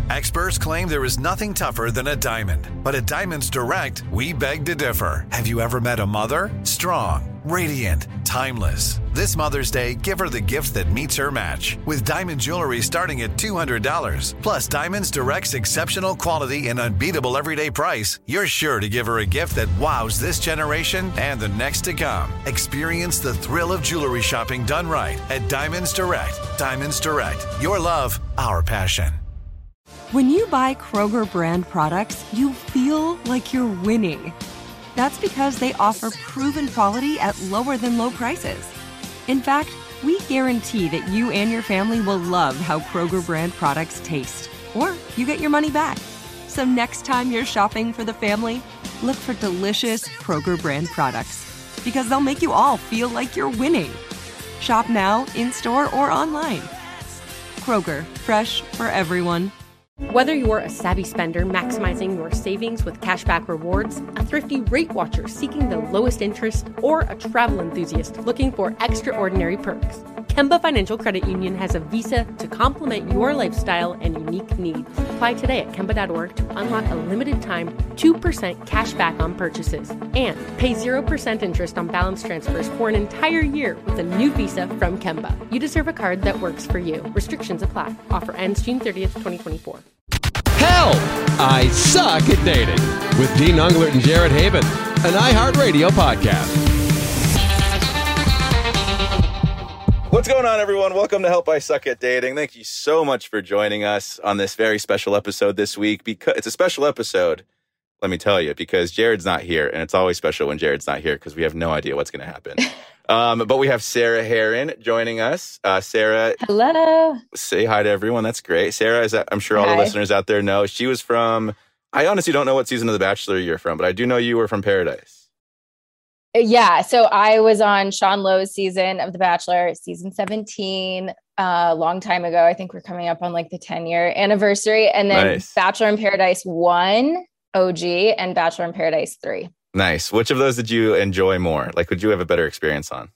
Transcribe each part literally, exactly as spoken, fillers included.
Experts claim there is nothing tougher than a diamond. But at Diamonds Direct, we beg to differ. Have you ever met a mother? Strong, radiant, timeless. This Mother's Day, give her the gift that meets her match. With diamond jewelry starting at two hundred dollars. Plus Diamonds Direct's exceptional quality and unbeatable everyday price, you're sure to give her a gift that wows this generation and the next to come. Experience the thrill of jewelry shopping done right at Diamonds Direct. Diamonds Direct. Your love, our passion. When you buy Kroger brand products, you feel like you're winning. That's because they offer proven quality at lower than low prices. In fact, we guarantee that you and your family will love how Kroger brand products taste, or you get your money back. So next time you're shopping for the family, look for delicious Kroger brand products, because they'll make you all feel like you're winning. Shop now, in-store, or online. Kroger, fresh for everyone. Whether you're a savvy spender maximizing your savings with cashback rewards, a thrifty rate watcher seeking the lowest interest, or a travel enthusiast looking for extraordinary perks, Kemba Financial Credit Union has a visa to complement your lifestyle and unique needs. Apply today at Kemba dot org to unlock a limited time two percent cash back on purchases and pay zero percent interest on balance transfers for an entire year with a new visa from Kemba. You deserve a card that works for you. Restrictions apply. Offer ends June thirtieth, twenty twenty-four. Help! I Suck at Dating with Dean Unglert and Jared Haben, an iHeartRadio podcast. What's going on, everyone? Welcome to Help I Suck at Dating. Thank you so much for joining us on this very special episode this week. Because it's a special episode, let me tell you, because Jared's not here, and it's always special when Jared's not here because we have no idea what's going to happen. Um, but we have Sarah Hearon joining us. Uh, Sarah. Hello. Say hi to everyone. That's great. Sarah, is I'm sure all hi. the listeners out there know. She was from, I honestly don't know what season of The Bachelor you're from, but I do know you were from Paradise. Yeah. So I was on Sean Lowe's season of The Bachelor, season seventeen, a uh, long time ago. I think we're coming up on like the ten year anniversary. And then Nice. Bachelor in Paradise one, O G, and Bachelor in Paradise three. Nice. Which of those did you enjoy more? Like, would you have a better experience on?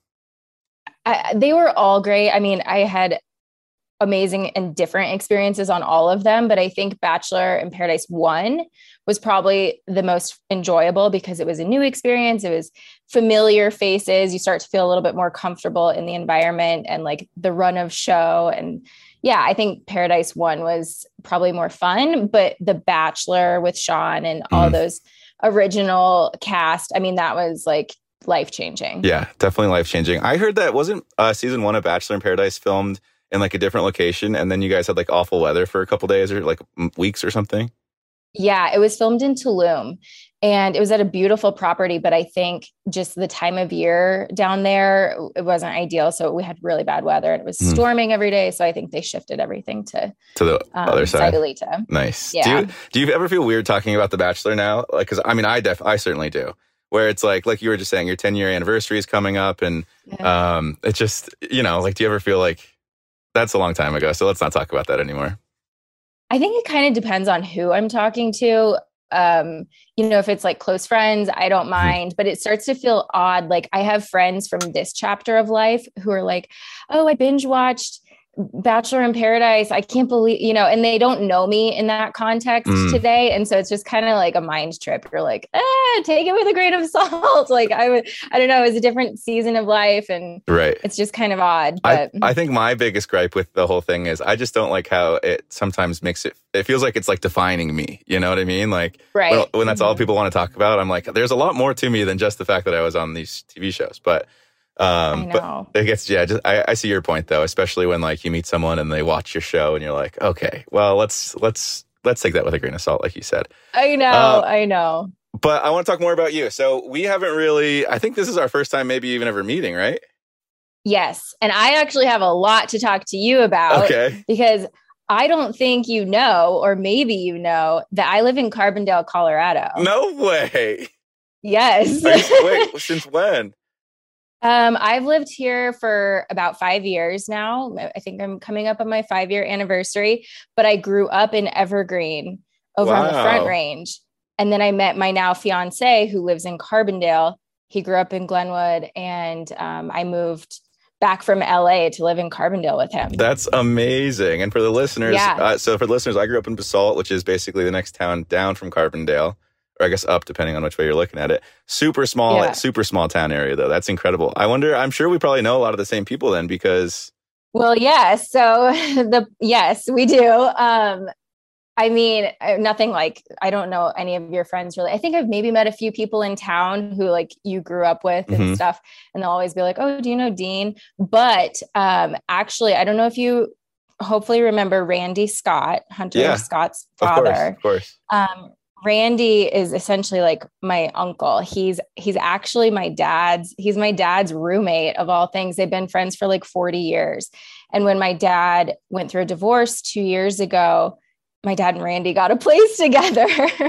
I, they were all great. I mean, I had amazing and different experiences on all of them, but I think Bachelor in Paradise one was probably the most enjoyable because it was a new experience. It was familiar faces. You start to feel a little bit more comfortable in the environment and like the run of show. And yeah, I think Paradise one was probably more fun, but The Bachelor with Sean and all Mm. those original cast, I mean, that was like life-changing. Yeah, definitely life-changing. I heard that wasn't uh, season one of Bachelor in Paradise filmed in like a different location, and then you guys had like awful weather for a couple days or like m- weeks or something? Yeah, it was filmed in Tulum and it was at a beautiful property, but I think just the time of year down there, it wasn't ideal. So we had really bad weather and it was Mm. storming every day. So I think they shifted everything to, To the um, other side. Sayulita. Nice. Yeah. Do you, do you ever feel weird talking about The Bachelor now? Like, because I mean, I def I certainly do. Where it's like, like you were just saying, your ten year anniversary is coming up, and Yeah. um, it's just, you know, like, do you ever feel like that's a long time ago? So let's not talk about that anymore. I think it kind of depends on who I'm talking to. Um, you know, if it's like close friends, I don't mind, but it starts to feel odd. Like I have friends from this chapter of life who are like, oh, I binge watched Bachelor in Paradise. I can't believe, you know, and they don't know me in that context Mm. today. And so it's just kind of like a mind trip. You're like, ah, take it with a grain of salt. Like I would, I don't know, it was a different season of life and Right. it's just kind of odd. I, But I think my biggest gripe with the whole thing is I just don't like how it sometimes makes it, it feels like it's like defining me. You know what I mean? Like right. when, when that's all people want to talk about, I'm like, there's a lot more to me than just the fact that I was on these T V shows. But um, I know. but I guess, yeah, just, I, I see your point though, especially when like you meet someone and they watch your show and you're like, okay, well, let's, let's, let's take that with a grain of salt, like you said. I know, Uh, I know. But I want to talk more about you. So we haven't really, I think this is our first time maybe even ever meeting, right? Yes. And I actually have a lot to talk to you about Okay. because I don't think you know, or maybe you know, that I live in Carbondale, Colorado. No way. Yes. Are you- Wait, since when? um, I've lived here for about five years now. I think I'm coming up on my five year anniversary, but I grew up in Evergreen over on the Front Wow. Range. And then I met my now fiance who lives in Carbondale. He grew up in Glenwood and um, I moved back from L A to live in Carbondale with him. That's amazing. And for the listeners, Yeah. uh, so for the listeners, I grew up in Basalt, which is basically the next town down from Carbondale, or I guess up, depending on which way you're looking at it. Super small, Yeah. super small town area, though. That's incredible. I wonder, I'm sure we probably know a lot of the same people then, because... Well, yes. So the, yes, we do. Um, I mean, I- nothing like, I don't know any of your friends really. I think I've maybe met a few people in town who like you grew up with and Mhm. stuff. And they'll always be like, oh, do you know Dean? But um, actually, I don't know if you hopefully remember Randy Scott, Hunter Yeah. Scott's Of course, father. of course. Um, Randy is essentially like my uncle. He's, he's actually my dad's, he's my dad's roommate of all things. They've been friends for like forty years. And when my dad went through a divorce two years ago, my dad and Randy got a place together.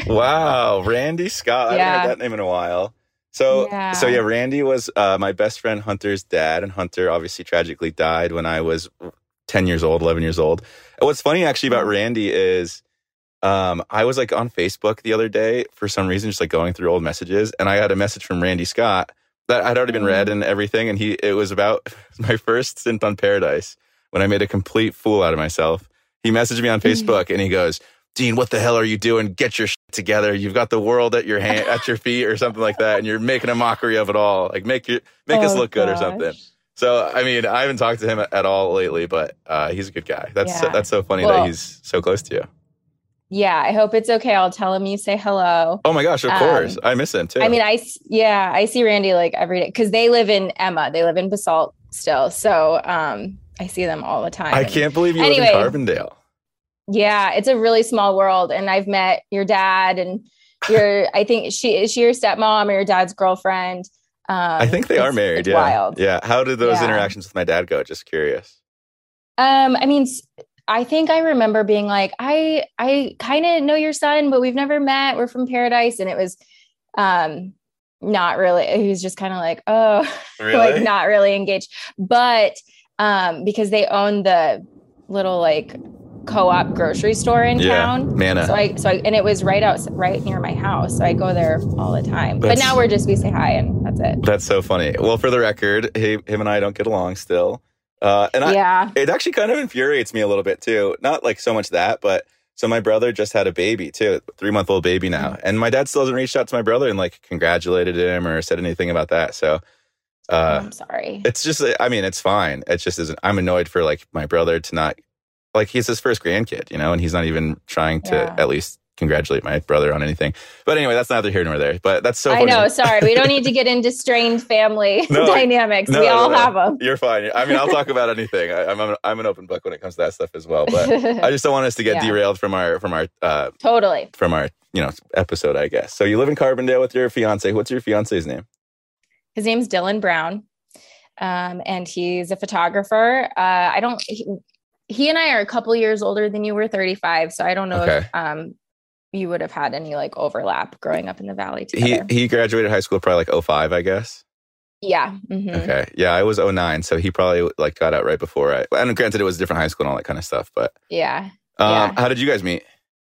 Wow, Randy Scott. I Yeah. haven't heard that name in a while. So, Yeah. so yeah, Randy was uh, my best friend Hunter's dad, and Hunter obviously tragically died when I was ten years old, eleven years old. And what's funny actually about Randy is um, I was like on Facebook the other day for some reason, just like going through old messages, and I had a message from Randy Scott that had already been read and everything, and he it was about my first stint on Paradise when I made a complete fool out of myself. He messaged me on Facebook and he goes, Dean, what the hell are you doing? Get your shit together. You've got the world at your hand, at your feet or something like that. And you're making a mockery of it all. Like make your, make us Oh, look good or gosh. something. So, I mean, I haven't talked to him at all lately, but uh, he's a good guy. That's, Yeah. that's so funny Well- that he's so close to you. Yeah. I hope it's okay. I'll tell him you say hello. Oh my gosh, of Um, course. I miss him too. I mean, I, s- yeah, I see Randy like every day because they live in Emma. They live in Basalt still. So um, I see them all the time. I can't believe you Anyway. live in Carbondale. Yeah, it's a really small world. And I've met your dad and your, I think she is she your stepmom or your dad's girlfriend. Um, I think they are it's- married. It's yeah. wild. Yeah. How did those Yeah. interactions with my dad go? Just curious. Um, I mean, s- I think I remember being like, I, I kind of know your son, but we've never met. We're from Paradise. And it was, um, not really, he was just kind of like, oh, Really? like not really engaged, but, um, because they own the little like co-op grocery store in Yeah. town. Mana. So I, so I, and it was right out, right near my house. So I go there all the time, but That's- now we're just, we say hi and that's it. That's so funny. Well, for the record, he, him and I don't get along still. Uh, and I, Yeah. it actually kind of infuriates me a little bit too. Not like so much that, but so my brother just had a baby too, three month old baby now. Mm-hmm. And my dad still hasn't reached out to my brother and like congratulated him or said anything about that. So uh, I'm sorry. it's just, I mean, it's fine. It just isn't, I'm annoyed for like my brother to not, like he's his first grandkid, you know, and he's not even trying to Yeah. at least congratulate my brother on anything. But anyway, that's neither here nor there. But that's so I funny. know. Sorry. We don't need to get into strained family No, dynamics. no, we no, all no. have them. You're fine. I mean, I'll talk about anything. I, I'm I'm I'm an open book when it comes to that stuff as well. But I just don't want us to get Yeah. derailed from our from our uh, Totally. from our you know episode, I guess. So you live in Carbondale with your fiance. What's your fiance's name? His name's Dylan Brown. Um, and he's a photographer. Uh, I don't, he, he and I are a couple years older than you. Were thirty-five. So I don't know Okay. if, um, you would have had any like overlap growing up in the Valley He together. he graduated high school probably like oh five, I guess. yeah. Mhm. Okay, yeah, I was oh nine, so he probably like got out right before I. And granted, it was a different high school and all that kind of stuff. But Yeah. um, Yeah. how did you guys meet?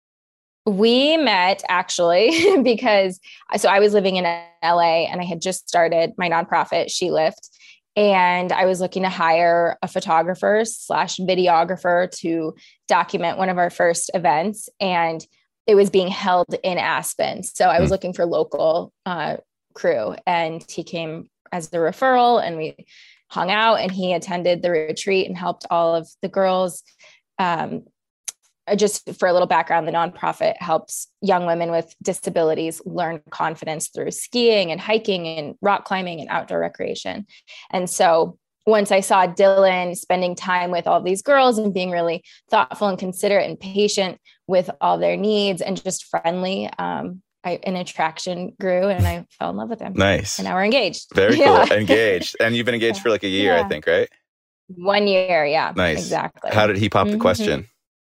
We met actually because so I was living in L A and I had just started my nonprofit, She Lift. And I was looking to hire a photographer slash videographer to document one of our first events. And it was being held in Aspen. So I was Mm. looking for local uh, crew. And he came as the referral and we hung out and he attended the retreat and helped all of the girls. Um, just for a little background, the nonprofit helps young women with disabilities learn confidence through skiing and hiking and rock climbing and outdoor recreation. And so once I saw Dylan spending time with all these girls and being really thoughtful and considerate and patient with all their needs and just friendly, um, I, an attraction grew and I fell in love with him. Nice, And now we're engaged. very cool. Yeah. Engaged, and you've been engaged for like a year, I Yeah. think, right? One year. Yeah. Nice. Exactly. How did he pop the Mhm. question?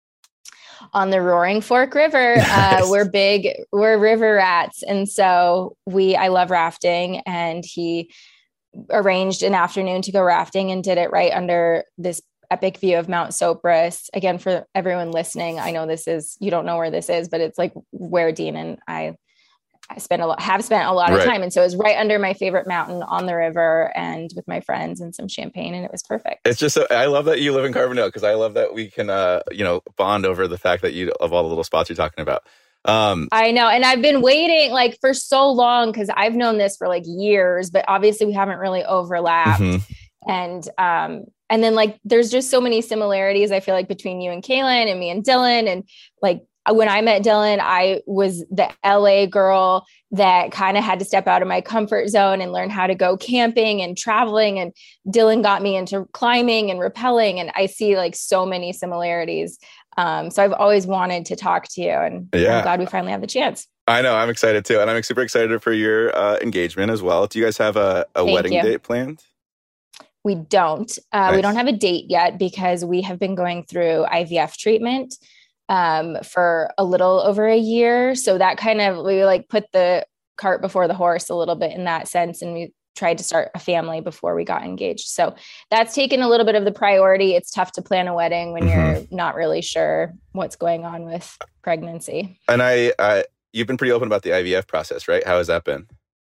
On the Roaring Fork River. Nice. Uh, we're big, we're river rats. And so we, I love rafting, and he arranged an afternoon to go rafting and did it right under this epic view of Mount Sopris. Again, for everyone listening, I know this is, you don't know where this is, but it's like where Dean and I I spent a lot, have spent a lot of Right. time. And so it was right under my favorite mountain on the river and with my friends and some champagne, and it was perfect. It's just, so, I love that you live in Carbondale because I love that we can, uh, you know, bond over the fact that you, of all the little spots you're talking about. Um, I know. And I've been waiting like for so long because I've known this for like years, but obviously we haven't really overlapped. Mm-hmm. And, um, and then like, there's just so many similarities, I feel like, between you and Kaylin and me and Dylan. And like, when I met Dylan, I was the L A girl that kind of had to step out of my comfort zone and learn how to go camping and traveling. And Dylan got me into climbing and rappelling. And I see like so many similarities. Um, so I've always wanted to talk to you, and Yeah. I'm glad we finally have the chance. I know. I'm excited too. And I'm super excited for your uh, engagement as well. Do you guys have a, a Thank wedding you. date planned? We don't. Uh, Nice. We don't have a date yet because we have been going through I V F treatment um, for a little over a year. So that kind of, we like put the cart before the horse a little bit in that sense. And we tried to start a family before we got engaged. So that's taken a little bit of the priority. It's tough to plan a wedding when Mhm. you're not really sure what's going on with pregnancy. And I, I, you've been pretty open about the I V F process, right? How has that been?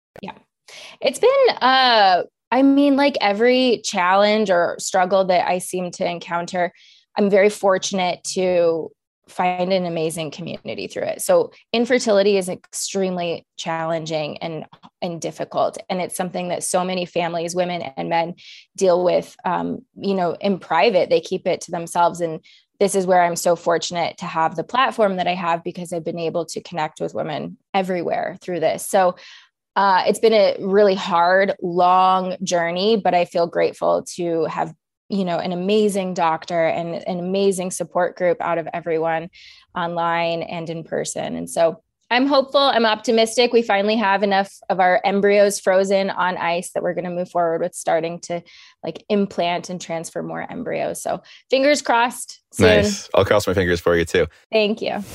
It's been, uh, I mean, like every challenge or struggle that I seem to encounter, I'm very fortunate to find an amazing community through it. So infertility is extremely challenging and, and difficult. And it's something that so many families, women and men, deal with, um, you know, in private. They keep it to themselves. And this is where I'm so fortunate to have the platform that I have, because I've been able to connect with women everywhere through this. So Uh, it's been a really hard, long journey, but I feel grateful to have, you know, an amazing doctor and an amazing support group out of everyone online and in person. And so I'm hopeful, I'm optimistic. We finally have enough of our embryos frozen on ice that we're going to move forward with starting to like implant and transfer more embryos. So fingers crossed soon. Nice. I'll cross my fingers for you too. Thank you.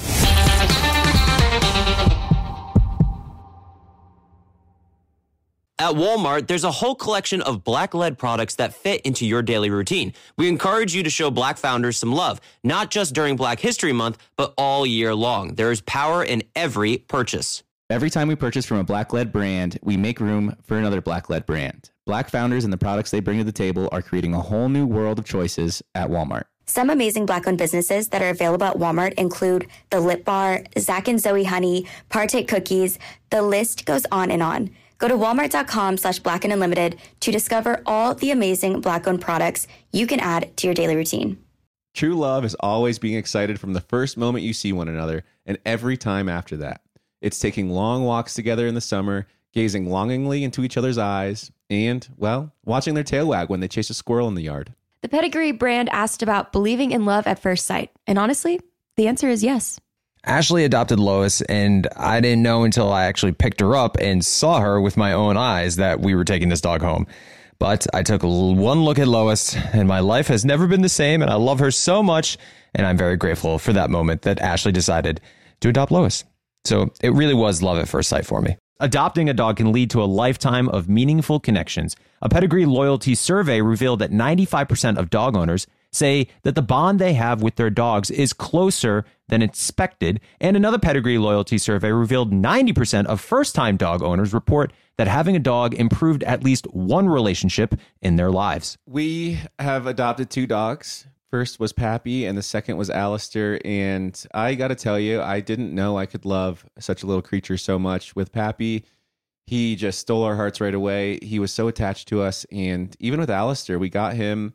At Walmart, there's a whole collection of Black-led products that fit into your daily routine. We encourage you to show Black founders some love, not just during Black History Month, but all year long. There is power in every purchase. Every time we purchase from a Black-led brand, we make room for another Black-led brand. Black founders and the products they bring to the table are creating a whole new world of choices at Walmart. Some amazing Black-owned businesses that are available at Walmart include The Lip Bar, Zach and Zoe Honey, Partake Cookies. The list goes on and on. Go to walmart.com slash black and unlimited to discover all the amazing Black-owned products you can add to your daily routine. True love is always being excited from the first moment you see one another and every time after that. It's taking long walks together in the summer, gazing longingly into each other's eyes, and, well, watching their tail wag when they chase a squirrel in the yard. The Pedigree brand asked about believing in love at first sight. And honestly, the answer is yes. Ashley adopted Lois, and I didn't know until I actually picked her up and saw her with my own eyes that we were taking this dog home. But I took one look at Lois, and my life has never been the same, and I love her so much, and I'm very grateful for that moment that Ashley decided to adopt Lois. So it really was love at first sight for me. Adopting a dog can lead to a lifetime of meaningful connections. A Pedigree loyalty survey revealed that ninety-five percent of dog owners say that the bond they have with their dogs is closer than expected. And another Pedigree loyalty survey revealed ninety percent of first-time dog owners report that having a dog improved at least one relationship in their lives. We have adopted two dogs. First was Pappy, and the second was Alistair. And I got to tell you, I didn't know I could love such a little creature so much. With Pappy, he just stole our hearts right away. He was so attached to us. And even with Alistair, we got him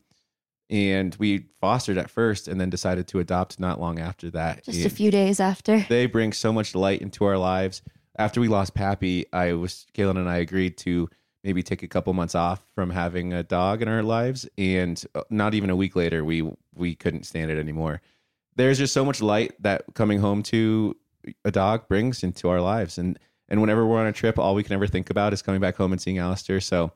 and we fostered at first and then decided to adopt not long after that. Just and a few days after. They bring so much light into our lives. After we lost Pappy, I was Kaylin and I agreed to maybe take a couple months off from having a dog in our lives. And not even a week later, we we couldn't stand it anymore. There's just so much light that coming home to a dog brings into our lives. And and whenever we're on a trip, all we can ever think about is coming back home and seeing Alistair. So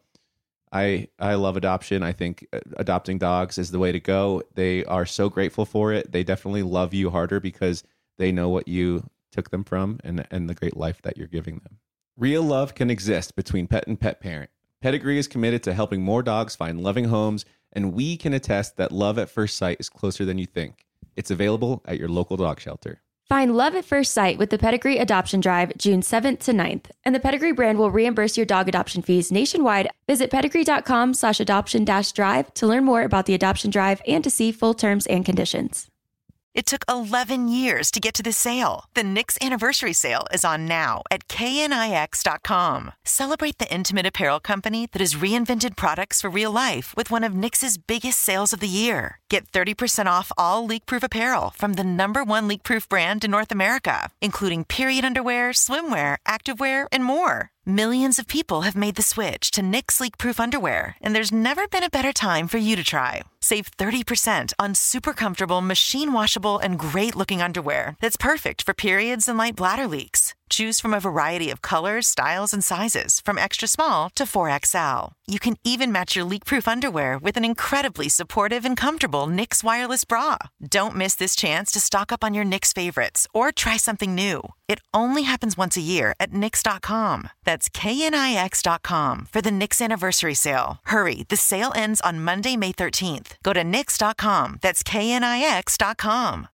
I I love adoption. I think adopting dogs is the way to go. They are so grateful for it. They definitely love you harder because they know what you took them from and, and the great life that you're giving them. Real love can exist between pet and pet parent. Pedigree is committed to helping more dogs find loving homes, and we can attest that love at first sight is closer than you think. It's available at your local dog shelter. Find love at first sight with the Pedigree Adoption Drive June seventh to ninth, and the Pedigree brand will reimburse your dog adoption fees nationwide. Visit pedigree.com slash adoption dash drive to learn more about the adoption drive and to see full terms and conditions. It took eleven years to get to this sale. The Knix Anniversary Sale is on now at K N I X dot com. Celebrate the intimate apparel company that has reinvented products for real life with one of Knix's biggest sales of the year. Get thirty percent off all leak-proof apparel from the number one leak-proof brand in North America, including period underwear, swimwear, activewear, and more. Millions of people have made the switch to Knix leak-proof underwear, and there's never been a better time for you to try. Save thirty percent on super comfortable, machine-washable, and great-looking underwear that's perfect for periods and light bladder leaks. Choose from a variety of colors, styles, and sizes, from extra small to four X L. You can even match your leak-proof underwear with an incredibly supportive and comfortable Knix wireless bra. Don't miss this chance to stock up on your Knix favorites or try something new. It only happens once a year at Knix dot com. That's K N I X dot com for the Knix Anniversary Sale. Hurry, the sale ends on Monday, May thirteenth. Go to Knix dot com. That's K N I X dot com.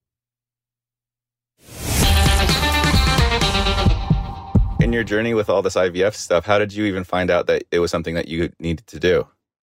In your journey with all this I V F stuff, how did you even find out that it was something that you needed to do?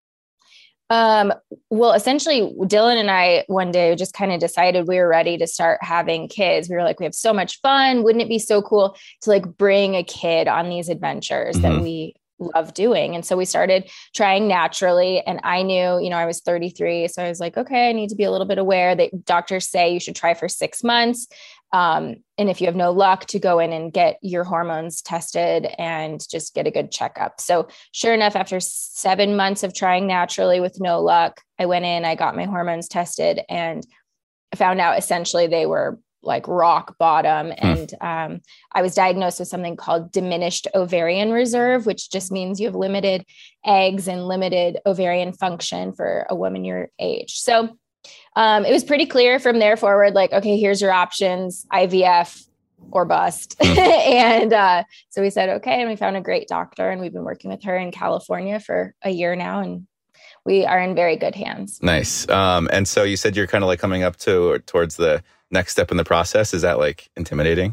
Um, well, essentially, Dylan and I one day just kind of decided we were ready to start having kids. We were like, we have so much fun. Wouldn't it be so cool to like bring a kid on these adventures mm-hmm. that we love doing? And so we started trying naturally. And I knew, you know, I was thirty-three. So I was like, okay, I need to be a little bit aware that doctors say you should try for six months. Um, and if you have no luck, to go in and get your hormones tested and just get a good checkup. So sure enough, after seven months of trying naturally with no luck, I went in, I got my hormones tested, and I found out essentially they were like rock bottom. Hmm. And um, I was diagnosed with something called diminished ovarian reserve, which just means you have limited eggs and limited ovarian function for a woman your age. So Um, it was pretty clear from there forward, like, okay, here's your options, I V F or bust. and uh, so we said, okay. And we found a great doctor, and we've been working with her in California for a year now, and we are in very good hands. Nice. Um, and so you said you're kind of like coming up to or towards the next step in the process. Is that like intimidating?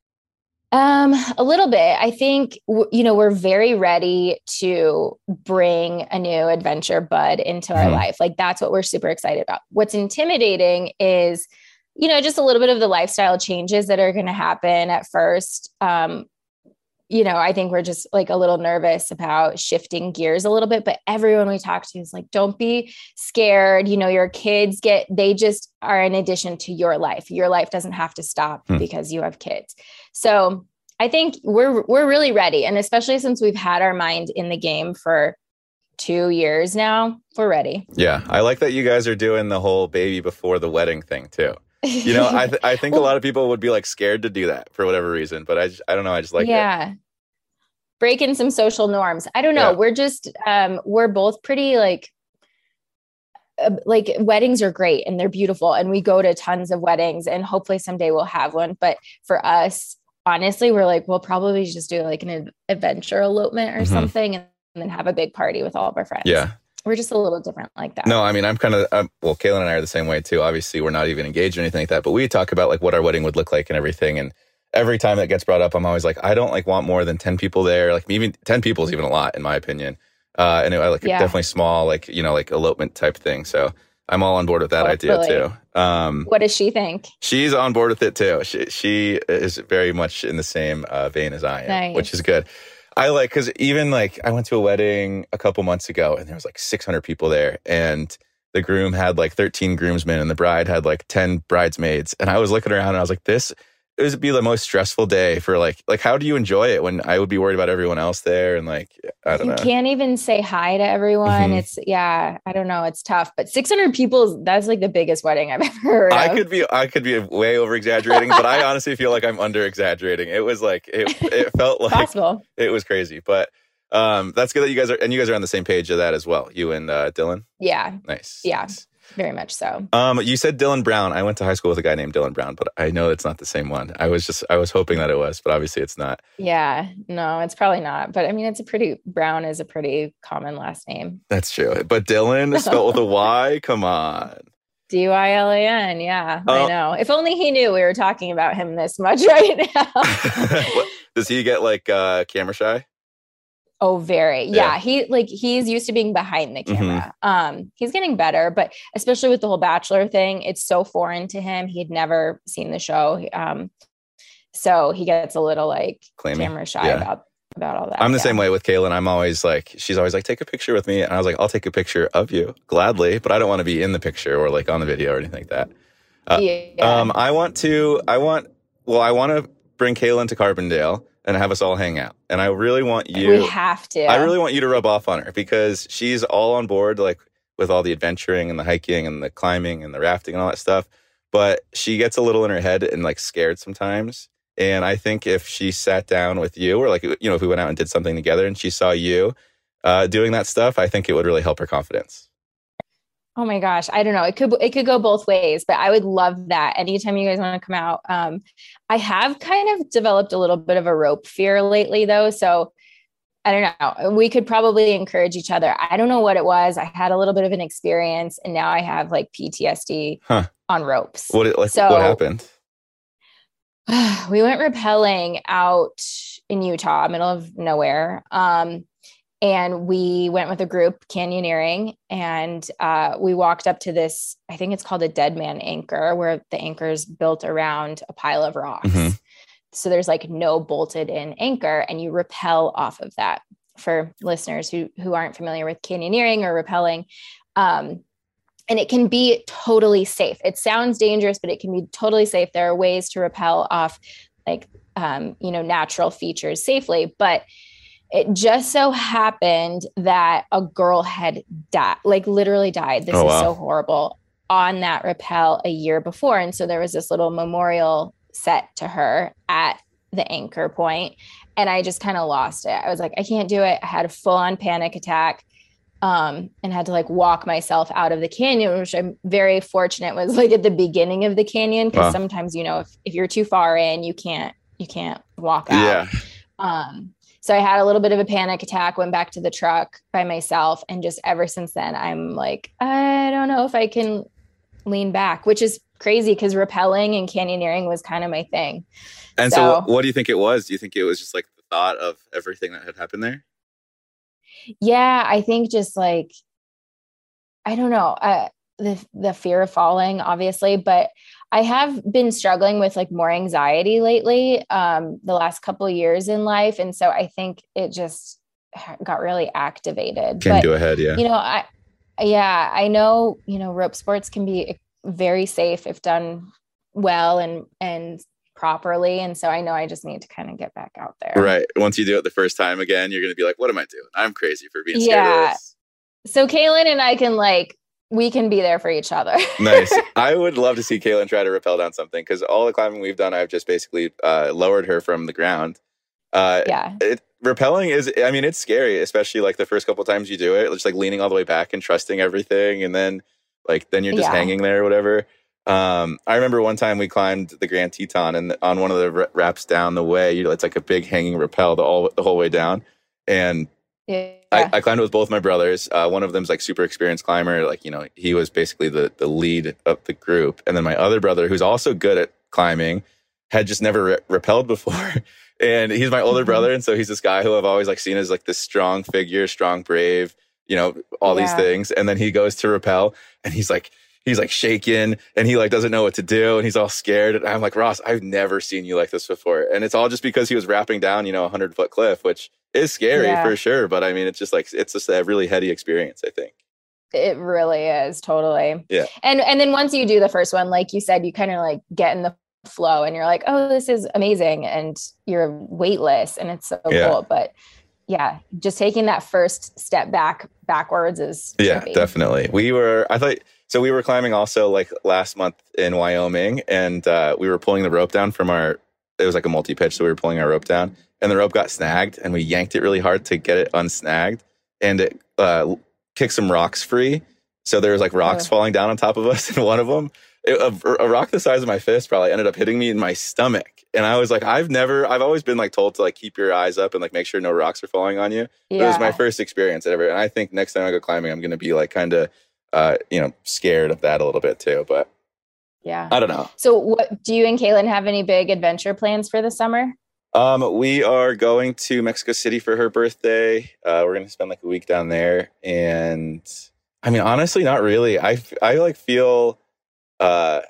Um, a little bit. I think, you know, we're very ready to bring a new adventure bud into our mm-hmm. life. Like that's what we're super excited about. What's intimidating is, you know, just a little bit of the lifestyle changes that are going to happen at first. Um, you know, I think we're just like a little nervous about shifting gears a little bit, but everyone we talk to is like, don't be scared. You know, your kids get, they just are an addition to your life. Your life doesn't have to stop hmm. because you have kids. So I think we're, we're really ready. And especially since we've had our mind in the game for two years now, we're ready. Yeah. I like that you guys are doing the whole baby before the wedding thing too. You know, I th- I think well, a lot of people would be like scared to do that for whatever reason, but I just, I don't know. I just like yeah. it. Breaking some social norms. I don't know. Yeah. We're just, um, we're both pretty like, uh, like weddings are great and they're beautiful, and we go to tons of weddings, and hopefully someday we'll have one. But for us, honestly, we're like, we'll probably just do like an ad- adventure elopement or mm-hmm. something, and then have a big party with all of our friends. Yeah. We're just a little different like that. No, I mean, I'm kind of, um, well, Kaylin and I are the same way too. Obviously, we're not even engaged or anything like that, but we talk about like what our wedding would look like and everything. And every time that gets brought up, I'm always like, I don't like want more than ten people there. Like even ten people is even a lot in my opinion. Uh, and I like yeah. definitely small, like, you know, like elopement type thing. So I'm all on board with that Hopefully. idea too. Um, what does she think? She's on board with it too. She, she is very much in the same uh, vein as I am, nice. Which is good. I like, because even like I went to a wedding a couple months ago and there was like six hundred people there, and the groom had like thirteen groomsmen and the bride had like ten bridesmaids. And I was looking around and I was like, this, it would be the most stressful day for like, like, how do you enjoy it when I would be worried about everyone else there? And like, I don't you know. You can't even say hi to everyone. Mm-hmm. It's yeah, I don't know. It's tough, but six hundred people, that's like the biggest wedding I've ever heard I of. could be, I could be way over exaggerating, but I honestly feel like I'm under exaggerating. It was like, it, it felt like possible. It was crazy, but um, that's good that you guys are, and you guys are on the same page of that as well. You and uh, Dylan. Yeah. Nice. Yeah. Nice. Very much so. Um, you said Dylan Brown. I went to high school with a guy named Dylan Brown, but I know it's not the same one. I was just, I was hoping that it was, but obviously it's not. Yeah, no, it's probably not. But I mean, it's a pretty, Brown is a pretty common last name. That's true. But Dylan is spelled with a Y. Come on. D Y L A N. Yeah, uh, I know. If only he knew we were talking about him this much right now. Does he get like uh, camera shy? Oh, very. Yeah. Yeah. He like, he's used to being behind the camera. Mm-hmm. Um, he's getting better, but especially with the whole Bachelor thing, it's so foreign to him. He'd never seen the show. Um, so he gets a little like Claiming. camera shy Yeah. about, about all that. I'm the yeah. same way with Kaylin. I'm always like, she's always like, take a picture with me. And I was like, I'll take a picture of you gladly, but I don't want to be in the picture or like on the video or anything like that. Uh, Yeah. Um, I want to, I want, well, I want to bring Kaylin to Carbondale and have us all hang out. And I really want you, We have to. I really want you to rub off on her because she's all on board, like with all the adventuring and the hiking and the climbing and the rafting and all that stuff. But she gets a little in her head and like scared sometimes. And I think if she sat down with you or like, you know, if we went out and did something together and she saw you uh, doing that stuff, I think it would really help her confidence. Oh my gosh. I don't know. It could, it could go both ways, but I would love that. Anytime you guys want to come out. Um, I have kind of developed a little bit of a rope fear lately though. So I don't know. We could probably encourage each other. I don't know what it was. I had a little bit of an experience and now I have like P T S D huh. on ropes. What, like, so, what happened? We went rappelling out in Utah, middle of nowhere. Um, and we went with a group canyoneering and uh, we walked up to this, I think it's called a dead man anchor, where the anchor is built around a pile of rocks. Mm-hmm. So there's like no bolted in anchor and you rappel off of that. For listeners who, who aren't familiar with canyoneering or rappelling, um, and it can be totally safe. It sounds dangerous, but it can be totally safe. There are ways to rappel off like, um, you know, natural features safely, but it just so happened that a girl had died, like literally died. This oh, is wow. so horrible on that rappel a year before. And so there was this little memorial set to her at the anchor point, and I just kind of lost it. I was like, I can't do it. I had a full on panic attack. Um, and had to like walk myself out of the canyon, which I'm very fortunate was like at the beginning of the canyon. Cause wow. sometimes, you know, if, if you're too far in, you can't, you can't walk out. Yeah. Um, so I had a little bit of a panic attack, went back to the truck by myself. And just ever since then, I'm like, I don't know if I can lean back, which is crazy because rappelling and canyoneering was kind of my thing. And so, so what do you think it was? Do you think it was just like the thought of everything that had happened there? Yeah, I think just like, I don't know, uh, the the fear of falling, obviously, but I have been struggling with like more anxiety lately, um, the last couple of years in life. And so I think it just got really activated. Came but, to a head, yeah. You know, I, yeah, I know, you know, rope sports can be very safe if done well and, and properly. And so I know I just need to kind of get back out there. Right. Once you do it the first time again, you're going to be like, what am I doing? I'm crazy for being scared yeah. of this. So Kaylin and I can like, we can be there for each other. Nice. I would love to see Kaylin try to rappel down something because all the climbing we've done, I've just basically uh, lowered her from the ground. Uh, yeah. It, rappelling is, I mean, it's scary, especially like the first couple of times you do it, just like leaning all the way back and trusting everything. And then like, then you're just yeah. hanging there or whatever. Um, I remember one time we climbed the Grand Teton and on one of the wraps down the way, you know, it's like a big hanging rappel the, all, the whole way down. And yeah. I, I climbed with both my brothers. Uh, one of them's like super experienced climber. Like, you know, he was basically the, the lead of the group. And then my other brother, who's also good at climbing, had just never re- rappelled before. And he's my older mm-hmm. brother. And so he's this guy who I've always like seen as like this strong figure, strong, brave, you know, all yeah. these things. And then he goes to rappel and he's like, he's like shaking and he like doesn't know what to do and he's all scared. And I'm like, Ross, I've never seen you like this before. And it's all just because he was rapping down, you know, a hundred foot cliff, which is scary yeah. for sure. But I mean, it's just like, it's just a really heady experience, I think. It really is. Totally. Yeah. And, and then once you do the first one, like you said, you kind of like get in the flow and you're like, oh, this is amazing. And you're weightless and it's so yeah. cool. But yeah, just taking that first step back backwards is yeah, trippy. Definitely. We were, I thought, so we were climbing also like last month in Wyoming and uh, we were pulling the rope down from our, it was like a multi-pitch. So we were pulling our rope down and the rope got snagged and we yanked it really hard to get it unsnagged and it uh, kicked some rocks free. So there was like rocks oh. falling down on top of us and one of them, it, a, a rock the size of my fist probably ended up hitting me in my stomach. And I was like, I've never, I've always been like told to like keep your eyes up and like make sure no rocks are falling on you. Yeah. It was my first experience ever. And I think next time I go climbing, I'm going to be like kind of uh, you know, scared of that a little bit too. But yeah, I don't know. So what do you and Kaylin have any big adventure plans for the summer? Um, we are going to Mexico City for her birthday. Uh, we're going to spend like a week down there. And I mean, honestly, not really. I, I like feel, uh,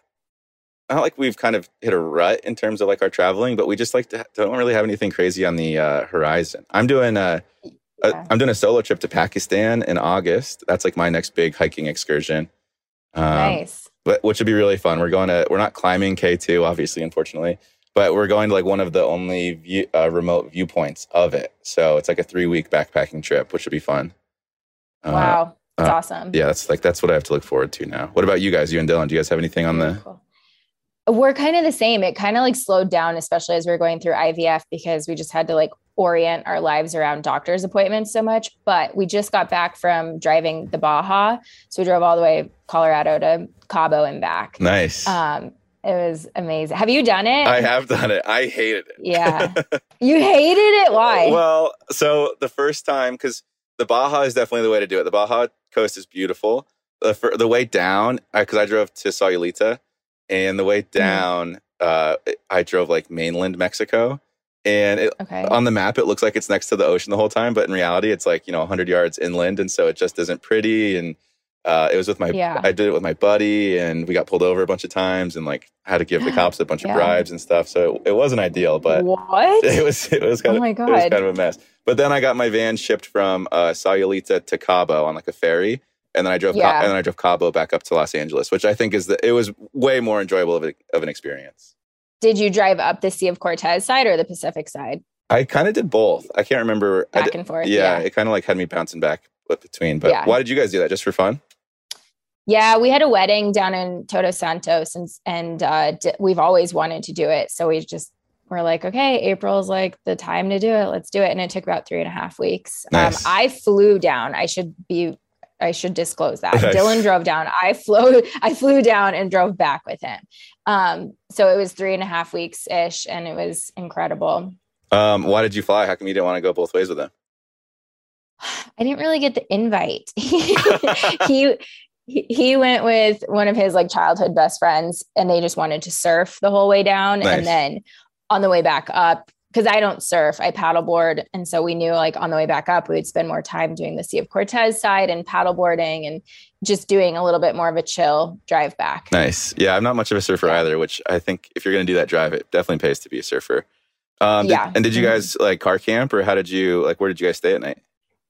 not like we've kind of hit a rut in terms of like our traveling, but we just like to, don't really have anything crazy on the uh, horizon. I'm doing a, a, I'm doing a solo trip to Pakistan in August. That's like my next big hiking excursion. Um, nice. But, which would be really fun. We're going to, we're not climbing K two, obviously, unfortunately. But we're going to like one of the only view, uh, remote viewpoints of it. So it's like a three week backpacking trip, which should be fun. Uh, wow. That's uh, awesome. Yeah. That's like, that's what I have to look forward to now. What about you guys, you and Dylan? Do you guys have anything on the... Cool. We're kind of the same. It kind of like slowed down, especially as we we're going through I V F, because we just had to like orient our lives around doctor's appointments so much. But we just got back from driving the Baja. So we drove all the way Colorado to Cabo and back. Nice. Um, It was amazing. Have you done it? I have done it. I hated it. Yeah. You hated it? Why? Well, so the first time, because the Baja is definitely the way to do it. The Baja coast is beautiful. The, for, the way down, because I, I drove to Sayulita, and the way down, mm. uh, I drove like mainland Mexico. And it, okay. on the map, it looks like it's next to the ocean the whole time. But in reality, it's like, you know, one hundred yards inland. And so it just isn't pretty. And Uh, it was with my, yeah. I did it with my buddy, and we got pulled over a bunch of times and like had to give the cops a bunch yeah. of bribes and stuff. So it wasn't ideal, but what? it was, it was kind oh of, my God. it was kind of a mess. But then I got my van shipped from uh, Sayulita to Cabo on like a ferry. And then I drove, yeah. Ca- and then I drove Cabo back up to Los Angeles, which I think is the, it was way more enjoyable of, a, of an experience. Did you drive up the Sea of Cortez side or the Pacific side? I kind of did both. I can't remember. Back did, and forth. Yeah, yeah. It kind of like had me bouncing back between, but yeah. why did you guys do that? Just for fun? Yeah, we had a wedding down in Todos Santos, and and uh, d- we've always wanted to do it. So we just were like, okay, April's like the time to do it. Let's do it. And it took about three and a half weeks. Nice. Um, I flew down. I should be, I should disclose that. Nice. Dylan drove down. I flew, I flew down and drove back with him. Um, so it was three and a half weeks ish, and it was incredible. Um, why did you fly? How come you didn't want to go both ways with him? I didn't really get the invite. he. He went with one of his like childhood best friends, and they just wanted to surf the whole way down. Nice. And then on the way back up, because I don't surf, I paddleboard. And so we knew like on the way back up, we would spend more time doing the Sea of Cortez side and paddleboarding and just doing a little bit more of a chill drive back. Nice. Yeah. I'm not much of a surfer yeah. either, which I think if you're going to do that drive, it definitely pays to be a surfer. Um, did, yeah. And did you guys like car camp, or how did you, like, where did you guys stay at night?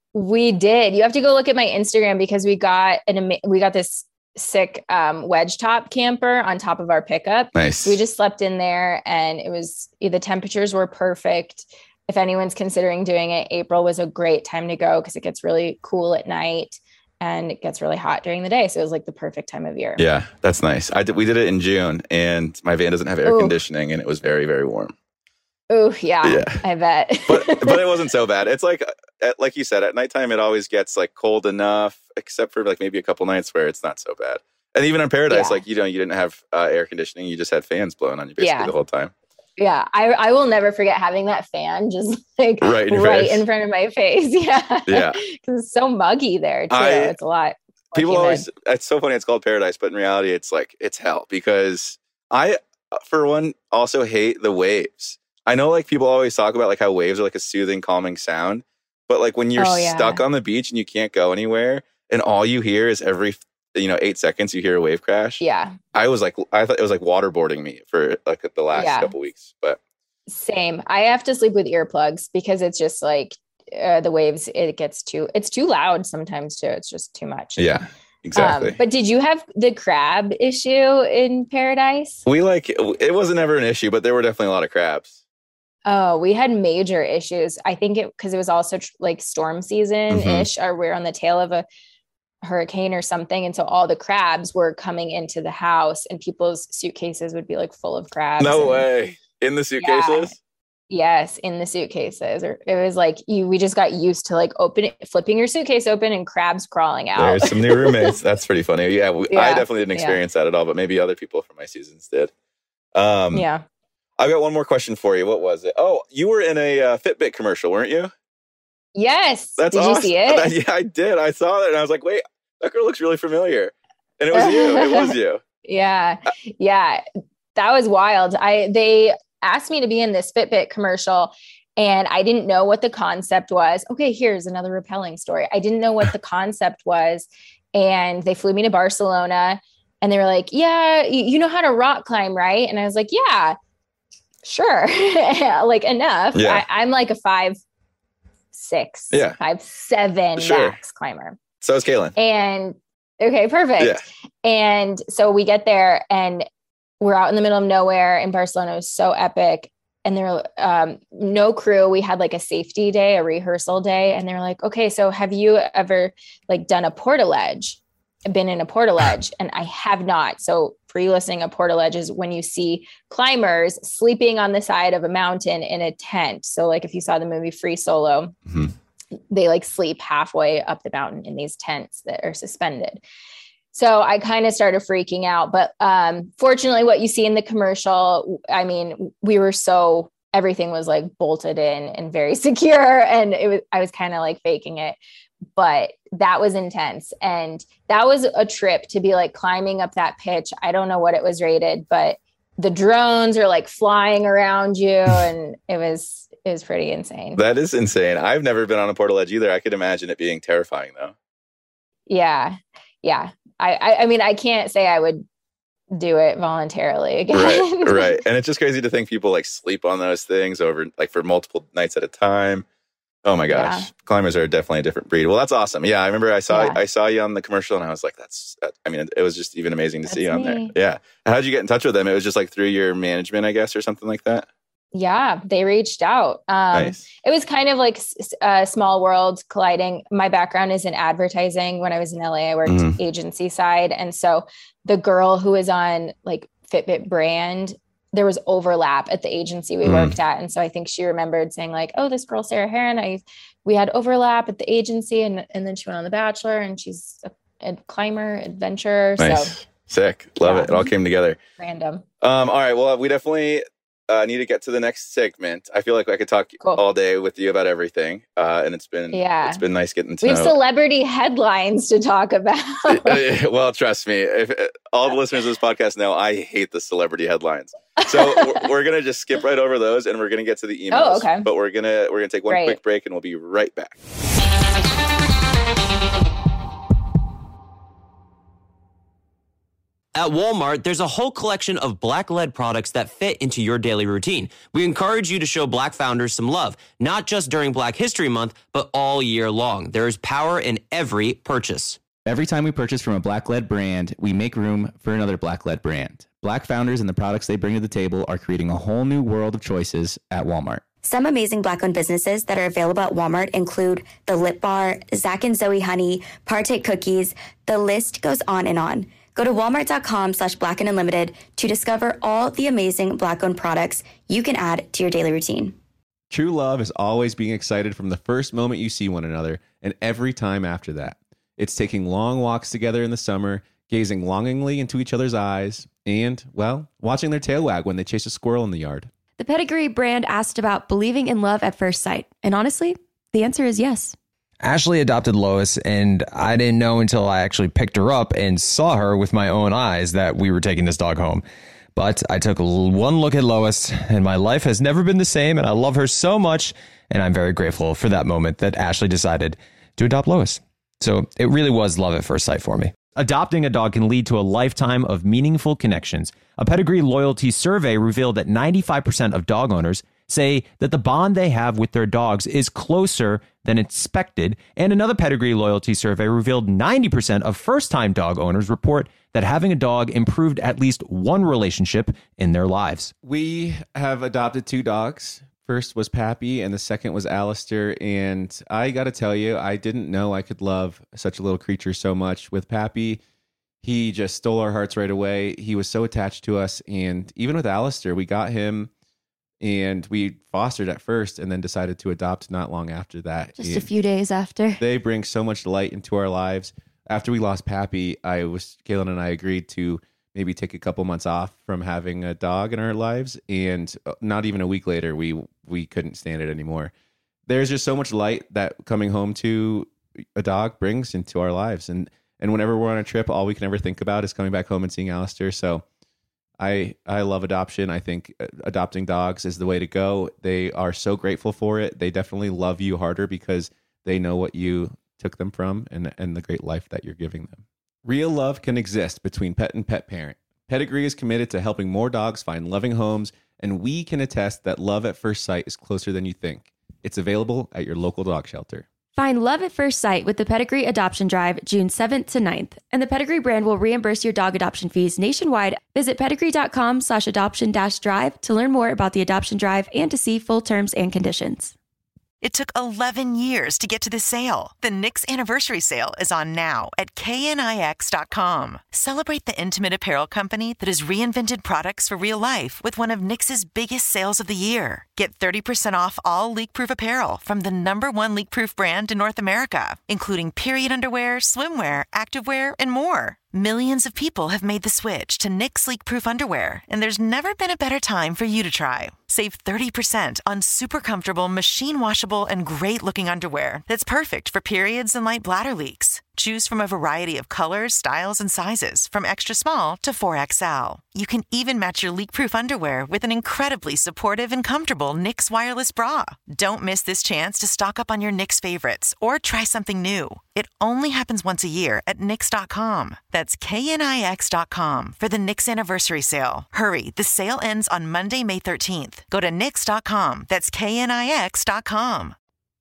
We did. You have to go look at my Instagram, because we got an we got this sick um, wedge top camper on top of our pickup. Nice. We just slept in there, and it was the temperatures were perfect. If anyone's considering doing it, April was a great time to go because it gets really cool at night and it gets really hot during the day. So it was like the perfect time of year. Yeah, that's nice. I did, we did it in June, and my van doesn't have air Ooh. conditioning, and it was very, very warm. Oh yeah, yeah, I bet. but but it wasn't so bad. It's like at, like you said, at nighttime it always gets like cold enough, except for like maybe a couple nights where it's not so bad. And even in Paradise, yeah. like you know, you didn't have uh, air conditioning; you just had fans blowing on you basically yeah. the whole time. Yeah, I I will never forget having that fan just like right in, right in front of my face. Yeah, yeah, because it's so muggy there too. I, it's a lot. People humid. always it's so funny. It's called Paradise, but in reality, it's like it's hell because I, for one, also hate the waves. I know like people always talk about like how waves are like a soothing, calming sound, but like when you're oh, yeah. stuck on the beach and you can't go anywhere and all you hear is every, you know, eight seconds you hear a wave crash. Yeah. I was like, I thought it was like waterboarding me for like the last yeah. couple weeks, but. Same. I have to sleep with earplugs because it's just like uh, the waves, it gets too, it's too loud sometimes too. It's just too much. Yeah. Exactly. Um, but did you have the crab issue in Paradise? We like, it wasn't ever an issue, but there were definitely a lot of crabs. Oh, we had major issues. I think it because it was also tr- like storm season ish, mm-hmm. or we're on the tail of a hurricane or something. And so all the crabs were coming into the house, and people's suitcases would be like full of crabs. No and, way. In the suitcases? Yeah. Yes, in the suitcases. Or it was like you we just got used to like opening flipping your suitcase open and crabs crawling out. There's some new roommates. That's pretty funny. Yeah, we, yeah. I definitely didn't experience yeah. that at all, but maybe other people from my seasons did. Um yeah. I've got one more question for you. What was it? Oh, you were in a uh, Fitbit commercial, weren't you? Yes. That's did awesome. you see it? Yeah, I did. I saw that and I was like, wait, that girl looks really familiar. And it was you. It was you. Yeah. Yeah. That was wild. I, they asked me to be in this Fitbit commercial and I didn't know what the concept was. Okay, here's another repelling story. I didn't know what the concept was. And they flew me to Barcelona and they were like, yeah, you, you know how to rock climb, right? And I was like, yeah, sure. Like enough. Yeah. I, I'm like a five, six, yeah. five, seven sure. max climber. So is Kaylin. And okay, perfect. Yeah. And so we get there and we're out in the middle of nowhere in Barcelona. It was so epic. And there were um, no crew. We had like a safety day, a rehearsal day. And they're like, okay, so have you ever like done a portaledge, been in a portaledge? And I have not. So for you listening, a portaledge is when you see climbers sleeping on the side of a mountain in a tent. So like if you saw the movie Free Solo, mm-hmm. they like sleep halfway up the mountain in these tents that are suspended. So I kind of started freaking out, but um, fortunately what you see in the commercial, I mean, we were so, everything was like bolted in and very secure. And it was, I was kind of like faking it, but that was intense. And that was a trip to be like climbing up that pitch. I don't know what it was rated, but the drones are like flying around you. And it was, it was pretty insane. That is insane. I've never been on a portaledge either. I could imagine it being terrifying though. Yeah. Yeah. I, I, I mean, I can't say I would do it voluntarily again. Right, right. And it's just crazy to think people like sleep on those things over like for multiple nights at a time. Oh my gosh. Yeah. Climbers are definitely a different breed. Well, that's awesome. Yeah. I remember I saw, yeah. I saw you on the commercial and I was like, that's, that, I mean, it was just even amazing to that's see you on me. there. Yeah. How'd you get in touch with them? It was just like through your management, I guess, or something like that. Yeah, they reached out. Um, nice. It was kind of like a small world colliding. My background is in advertising. When I was in L A, I worked mm-hmm. agency side. And so the girl who was on like Fitbit brand, there was overlap at the agency we mm-hmm. worked at. And so I think she remembered saying like, oh, this girl, Sarah Heron, I, we had overlap at the agency. And, and then she went on The Bachelor and she's a, a climber, adventurer. Nice. So sick. Love yeah. it. It all came together. Random. Um, all right. Well, we definitely... I uh, need to get to the next segment. I feel like I could talk cool. all day with you about everything. Uh, and it's been, yeah. it's been nice getting to we know. have celebrity headlines to talk about. Well, trust me, if all the listeners of this podcast know, I hate the celebrity headlines. So we're, we're going to just skip right over those and we're going to get to the emails. Oh, okay. But we're going to, we're going to take one Great. quick break and we'll be right back. At Walmart, there's a whole collection of black-led products that fit into your daily routine. We encourage you to show Black founders some love, not just during Black History Month, but all year long. There is power in every purchase. Every time we purchase from a Black-led brand, we make room for another Black-led brand. Black founders and the products they bring to the table are creating a whole new world of choices at Walmart. Some amazing Black-owned businesses that are available at Walmart include The Lip Bar, Zach and Zoe Honey, Partake Cookies. The list goes on and on. Go to walmart.com slash black and unlimited to discover all the amazing Black-owned products you can add to your daily routine. True love is always being excited from the first moment you see one another and every time after that. It's taking long walks together in the summer, gazing longingly into each other's eyes, and, well, watching their tail wag when they chase a squirrel in the yard. The Pedigree brand asked about believing in love at first sight. And honestly, the answer is yes. Ashley adopted Lois, and I didn't know until I actually picked her up and saw her with my own eyes that we were taking this dog home. But I took one look at Lois, and my life has never been the same, and I love her so much, and I'm very grateful for that moment that Ashley decided to adopt Lois. So it really was love at first sight for me. Adopting a dog can lead to a lifetime of meaningful connections. A Pedigree loyalty survey revealed that ninety-five percent of dog owners say that the bond they have with their dogs is closer than expected. And another Pedigree loyalty survey revealed ninety percent of first-time dog owners report that having a dog improved at least one relationship in their lives. We have adopted two dogs. First was Pappy and the second was Alistair. And I got to tell you, I didn't know I could love such a little creature so much. With Pappy, he just stole our hearts right away. He was so attached to us. And even with Alistair, we got him and we fostered at first and then decided to adopt not long after that. Just and a few days after. They bring so much light into our lives. After we lost Pappy, I was, Kaylin and I agreed to maybe take a couple months off from having a dog in our lives. And not even a week later, we we couldn't stand it anymore. There's just so much light that coming home to a dog brings into our lives. And And whenever we're on a trip, all we can ever think about is coming back home and seeing Alistair. So I I love adoption. I think adopting dogs is the way to go. They are so grateful for it. They definitely love you harder because they know what you took them from and, and the great life that you're giving them. Real love can exist between pet and pet parent. Pedigree is committed to helping more dogs find loving homes, and we can attest that love at first sight is closer than you think. It's available at your local dog shelter. Find love at first sight with the Pedigree Adoption Drive June seventh to ninth, and the Pedigree brand will reimburse your dog adoption fees nationwide. Visit pedigree.com slash adoption dash drive to learn more about the adoption drive and to see full terms and conditions. It took eleven years to get to this sale. The Knix Anniversary Sale is on now at K N I X dot com. Celebrate the intimate apparel company that has reinvented products for real life with one of Knix's biggest sales of the year. Get thirty percent off all leak-proof apparel from the number one leak-proof brand in North America, including period underwear, swimwear, activewear, and more. Millions of people have made the switch to Knix leak-proof underwear, and there's never been a better time for you to try. Save thirty percent on super comfortable, machine-washable, and great-looking underwear that's perfect for periods and light bladder leaks. Choose from a variety of colors, styles, and sizes, from extra small to four X L. You can even match your leak-proof underwear with an incredibly supportive and comfortable Knix wireless bra. Don't miss this chance to stock up on your Knix favorites or try something new. It only happens once a year at Knix dot com. That's K N I X dot com for the Knix Anniversary Sale. Hurry, the sale ends on Monday, May thirteenth. Go to Knix dot com. That's K N I X dot com.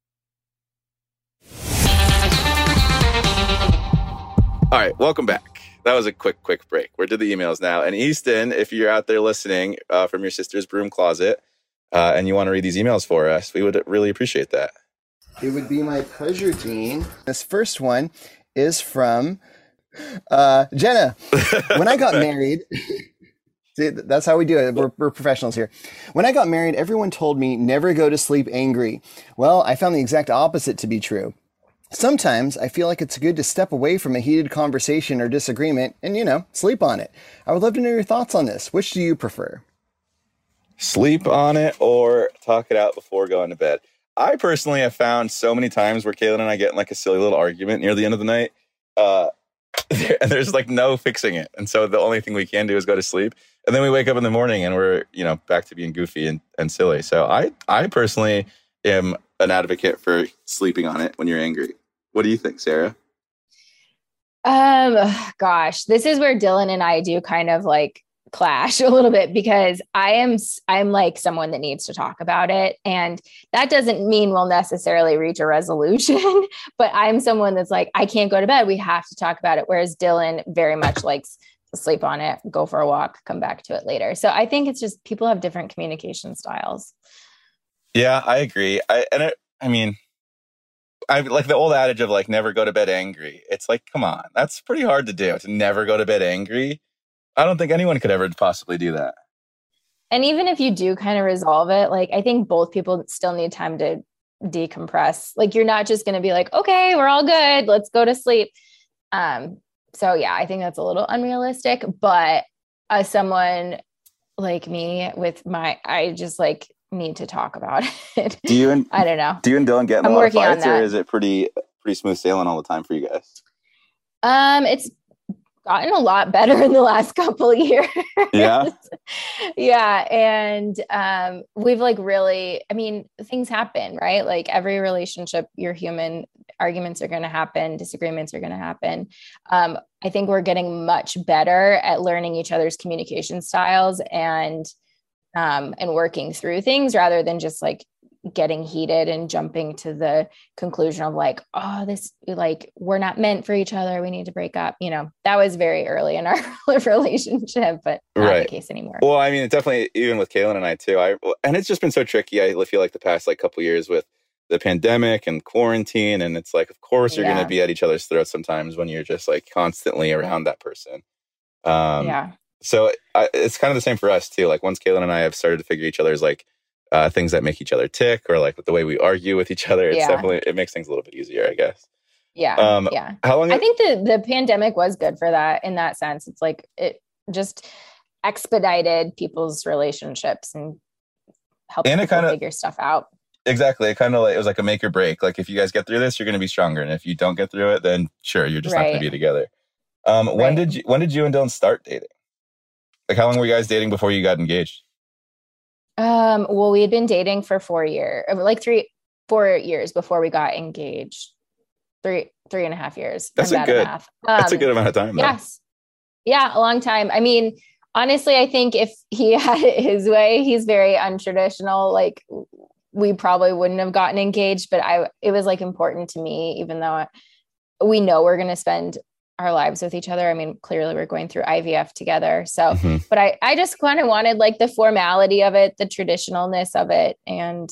All right, welcome back. That was a quick, quick break. We're to the emails now. And Easton, if you're out there listening uh, from your sister's broom closet uh, and you want to read these emails for us, we would really appreciate that. It would be my pleasure, Dean. This first one is from uh, Jenna. When I got married, see, that's how we do it. We're, we're professionals here. When I got married, everyone told me never go to sleep angry. Well, I found the exact opposite to be true. Sometimes I feel like it's good to step away from a heated conversation or disagreement and, you know, sleep on it. I would love to know your thoughts on this. Which do you prefer? Sleep on it or talk it out before going to bed. I personally have found so many times where Kaylin and I get in like a silly little argument near the end of the night, uh, and there's like no fixing it. And so the only thing we can do is go to sleep. And then we wake up in the morning and we're, you know, back to being goofy and, and silly. So I, I personally am an advocate for sleeping on it when you're angry. What do you think, Sarah? Um, gosh, this is where Dylan and I do kind of like clash a little bit because I am, I'm like someone that needs to talk about it. And that doesn't mean we'll necessarily reach a resolution, but I'm someone that's like, I can't go to bed. We have to talk about it. Whereas Dylan very much likes to sleep on it, go for a walk, come back to it later. So I think it's just people have different communication styles. Yeah, I agree. I, and it, I mean, I like the old adage of like, never go to bed angry. It's like, come on, that's pretty hard to do, to never go to bed angry. I don't think anyone could ever possibly do that. And even if you do kind of resolve it, like, I think both people still need time to decompress. Like, you're not just going to be like, okay, we're all good, let's go to sleep. Um, so yeah, I think that's a little unrealistic, but as someone like me with my, I just like need to talk about it. Do you and I don't know. Do you and Dylan get in a I'm lot of working on fights, or that. is it pretty pretty smooth sailing all the time for you guys? Um, it's gotten a lot better in the last couple of years. Yeah. Yeah. And um, we've like really, I mean, things happen, right? Like every relationship, you're human, arguments are going to happen, disagreements are going to happen. Um, I think we're getting much better at learning each other's communication styles and um, and working through things rather than just like getting heated and jumping to the conclusion of like, oh, this, like, we're not meant for each other, we need to break up. You know, that was very early in our relationship, but not Right. the case anymore. Well, I mean, it definitely, even with Kaylin and I too, I and it's just been so tricky. I feel like the past like couple years with the pandemic and quarantine, and it's like, of course, you're Yeah. going to be at each other's throats sometimes when you're just like constantly around that person. Um, yeah. So I, it's kind of the same for us too. Like once Kaylin and I have started to figure each other's like uh, things that make each other tick, or like the way we argue with each other, it's Yeah. definitely, it makes things a little bit easier, I guess. Yeah. Um, yeah. How long? I think the, the pandemic was good for that in that sense. It's like, it just expedited people's relationships and helped And it people kinda- figure stuff out. Exactly. It kind of like, it was like a make or break. Like if you guys get through this, you're going to be stronger. And if you don't get through it, then sure, you're just right. not going to be together. Um, right. When did you, when did you and Dylan start dating? Like how long were you guys dating before you got engaged? Um, well, we had been dating for four years, like three, four years before we got engaged. Three, three and a half years. That's a good, um, that's a good amount of time. Though. Yes. Yeah. A long time. I mean, honestly, I think if he had it his way, he's very untraditional. Like we probably wouldn't have gotten engaged, but I, it was like important to me, even though we know we're going to spend our lives with each other. I mean, clearly we're going through I V F together. So, mm-hmm. but I, I just kind of wanted like the formality of it, the traditionalness of it. And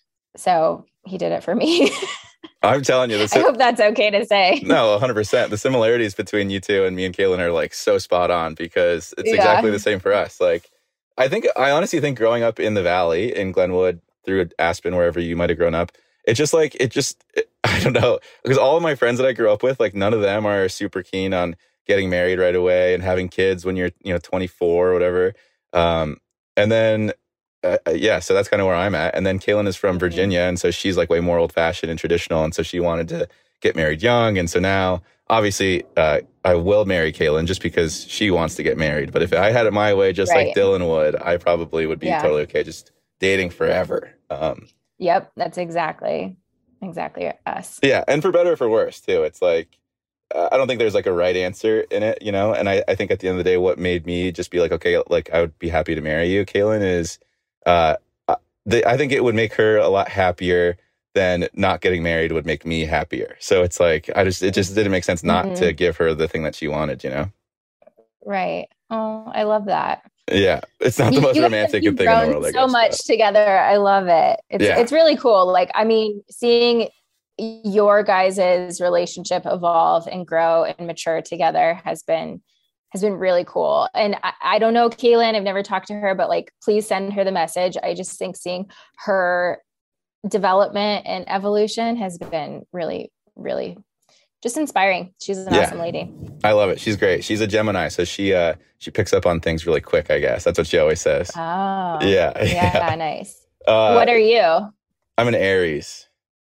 so he did it for me. I'm telling you, this. I hope that's okay to say. No, one hundred percent. The similarities between you two and me and Kaylin are like so spot on because it's yeah. exactly the same for us. Like, I think, I honestly think growing up in the Valley, in Glenwood, through Aspen, wherever you might have grown up, it's just like, it just, it, I don't know, because all of my friends that I grew up with, like none of them are super keen on getting married right away and having kids when you're, you know, twenty-four or whatever. Um, and then, Uh, yeah, so that's kind of where I'm at. And then Kaylin is from Virginia, and so she's like way more old fashioned and traditional. And so she wanted to get married young. And so now, obviously, uh, I will marry Kaylin just because she wants to get married. But if I had it my way, just right. like Dylan would, I probably would be yeah. totally okay just dating forever. Um, yep, that's exactly, exactly us. Yeah, and for better or for worse, too. It's like, uh, I don't think there's like a right answer in it, you know? And I, I think at the end of the day, what made me just be like, okay, like I would be happy to marry you, Kaylin, is... Uh, the, I think it would make her a lot happier than not getting married would make me happier. So it's like, I just, it just didn't make sense not mm-hmm. to give her the thing that she wanted, you know? Right. Oh, I love that. Yeah. It's not the most you romantic thing in the world. I so guess, much but. together. I love it. It's, yeah. it's really cool. Like, I mean, seeing your guys' relationship evolve and grow and mature together has been has been really cool. And I, I don't know Kaylin, I've never talked to her, but like, please send her the message. I just think seeing her development and evolution has been really, really just inspiring. She's an yeah. awesome lady. I love it. She's great. She's a Gemini. So she, uh, she picks up on things really quick, I guess. That's what she always says. Oh, yeah. Yeah. yeah. Nice. Uh, what are you? I'm an Aries.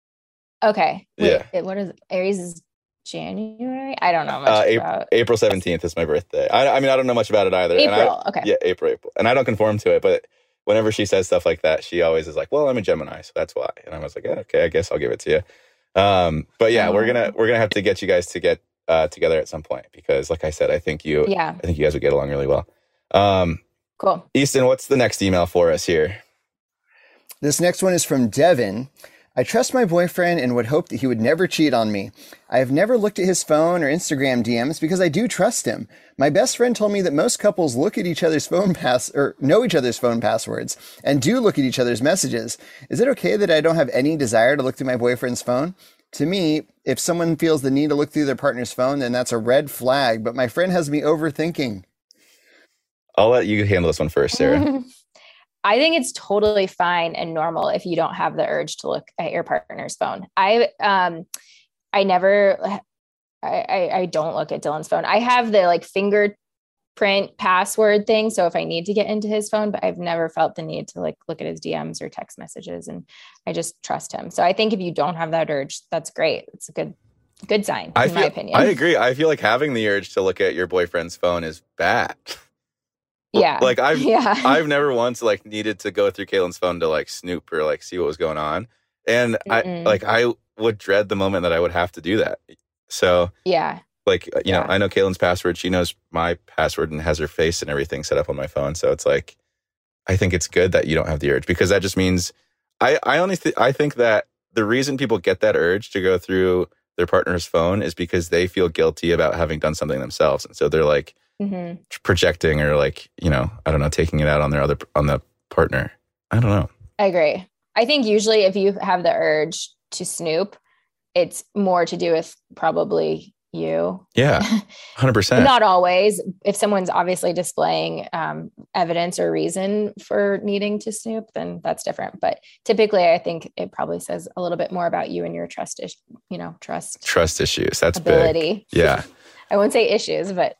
Okay. Wait, yeah. It, what is Aries is January? I don't know much uh, about April, April seventeenth is my birthday. I, I mean, I don't know much about it either. April, and I, okay. Yeah, April, April. And I don't conform to it, but whenever she says stuff like that, she always is like, well, I'm a Gemini, so that's why. And I was like, yeah, okay, I guess I'll give it to you. Um, but yeah, oh. we're gonna we're gonna have to get you guys to get uh, together at some point because, like I said, I think you yeah. I think you guys would get along really well. Um, cool. Easton, what's the next email for us here? This next one is from Devin. I trust my boyfriend and would hope that he would never cheat on me. I have never looked at his phone or Instagram D Ms because I do trust him. My best friend told me that most couples look at each other's phone pass or know each other's phone passwords and do look at each other's messages. Is it okay that I don't have any desire to look through my boyfriend's phone? To me, if someone feels the need to look through their partner's phone, then that's a red flag, but my friend has me overthinking. I'll let you handle this one first, Sarah. I think it's totally fine and normal if you don't have the urge to look at your partner's phone. I, um, I never, I, I, I don't look at Dylan's phone. I have the like fingerprint password thing. So if I need to get into his phone, but I've never felt the need to like look at his D Ms or text messages, and I just trust him. So I think if you don't have that urge, that's great. It's a good, good sign, I in feel, my opinion. I agree. I feel like having the urge to look at your boyfriend's phone is bad. Yeah. Like I've, yeah. I've never once like needed to go through Kaylin's phone to like snoop or like see what was going on. And Mm-mm. I like, I would dread the moment that I would have to do that. So yeah, like, you yeah. know, I know Kaylin's password. She knows my password and has her face and everything set up on my phone. So it's like, I think it's good that you don't have the urge because that just means I, I only, th- I think that the reason people get that urge to go through their partner's phone is because they feel guilty about having done something themselves. And so they're like, Mm-hmm. projecting or like, you know, I don't know, taking it out on their other, on the partner. I don't know. I agree. I think usually if you have the urge to snoop, it's more to do with probably you. Yeah. one hundred percent. Not always. If someone's obviously displaying um, evidence or reason for needing to snoop, then that's different. But typically I think it probably says a little bit more about you and your trust, is- you know, trust. Trust issues. That's ability. big. Yeah. I wouldn't say issues, but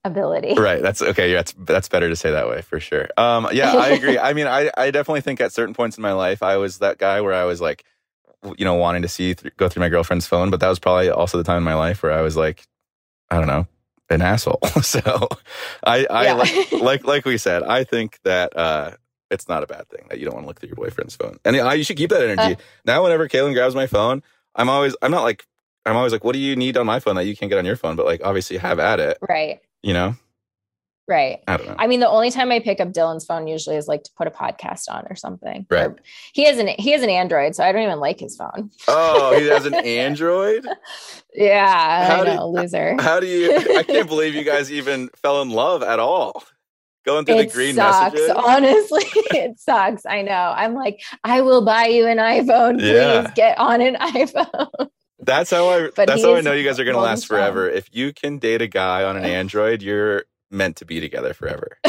ability. Right. That's okay. That's that's better to say that way for sure. Um, yeah, I agree. I mean, I, I definitely think at certain points in my life, I was that guy where I was like, you know, wanting to see th- go through my girlfriend's phone, but that was probably also the time in my life where I was like, I don't know, an asshole. So I, I Yeah. like, like like we said, I think that uh, it's not a bad thing that you don't want to look through your boyfriend's phone, and I, you should keep that energy. Uh, now, whenever Kaylin grabs my phone, I'm always I'm not like I'm always like, what do you need on my phone that you can't get on your phone? But like, obviously, have at it. Right. You know. Right. I don't know. I mean, the only time I pick up Dylan's phone usually is like to put a podcast on or something. Right. Or he has an he has an Android, so I don't even like his phone. Oh, he has an Android? Yeah, How I do know, you- loser. How do you? I can't believe you guys even fell in love at all. Going through the It green sucks. messages. Honestly, it sucks. I know. I'm like, I will buy you an iPhone. Please Yeah. get on an iPhone. That's how I. But That's how I he's know you guys are going to golden last forever. If you can date a guy on an Android, you're meant to be together forever.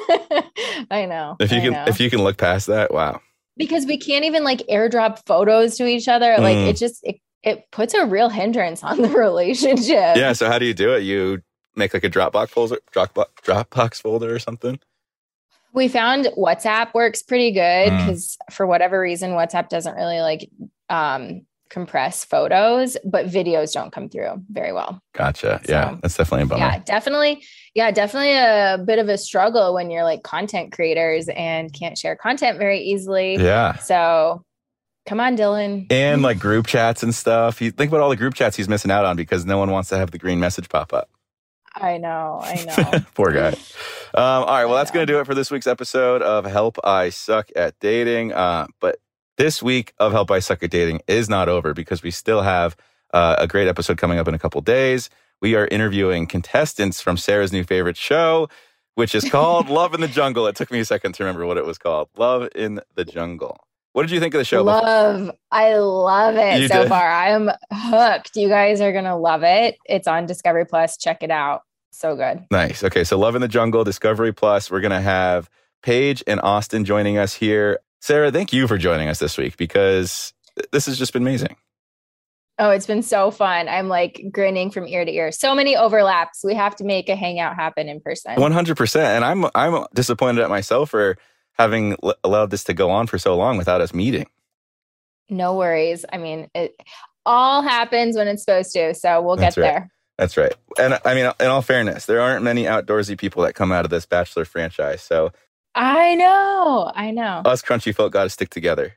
I know. If you I can, know. if you can look past that, wow. Because we can't even like airdrop photos to each other. Like Mm. it just it, it puts a real hindrance on the relationship. Yeah. So how do you do it? You make like a Dropbox folder, Dropbox, Dropbox folder or something. We found WhatsApp works pretty good Mm. because for whatever reason, WhatsApp doesn't really like um, compress photos, but videos don't come through very well. Gotcha. Yeah, So, that's definitely a bummer. Yeah, definitely. Yeah, definitely a bit of a struggle when you're like content creators and can't share content very easily. Yeah. So come on, Dylan. And like group chats and stuff. You think about all the group chats he's missing out on because no one wants to have the green message pop up. I know. I know. Poor guy. Um, all right. Well, that's going to do it for this week's episode of Help I Suck at Dating. Uh, but this week of Help I Suck at Dating is not over because we still have uh, a great episode coming up in a couple days. We are interviewing contestants from Sarah's new favorite show, which is called Love in the Jungle. It took me a second to remember what it was called. Love in the Jungle. What did you think of the show? Love. I love it You so did? far. I'm hooked. You guys are going to love it. It's on Discovery Plus. Check it out. So good. Nice. Okay, so Love in the Jungle, Discovery Plus. We're going to have Paige and Austin joining us here. Sarah, thank you for joining us this week because this has just been amazing. Oh, it's been so fun. I'm like grinning from ear to ear. So many overlaps. We have to make a hangout happen in person. one hundred percent. And I'm I'm disappointed at myself for having l- allowed this to go on for so long without us meeting. No worries. I mean, it all happens when it's supposed to. So we'll That's get right. there. That's right. And I mean, in all fairness, there aren't many outdoorsy people that come out of this Bachelor franchise. So I know. I know. us crunchy folk got to stick together.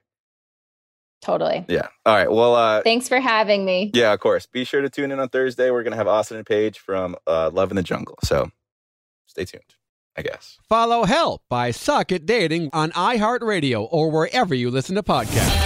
Totally. Yeah. All right. Well, uh, Thanks for having me. yeah, of course. Be sure to tune in on Thursday. We're going to have Austin and Paige from uh, Love in the Jungle. So stay tuned, I guess. Follow Help I Suck at Dating on iHeartRadio or wherever you listen to podcasts.